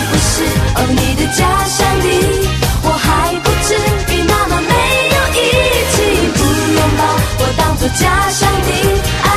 不是哦你的假想敌，我还不至于那么没有义气，不拥抱我当作假想敌。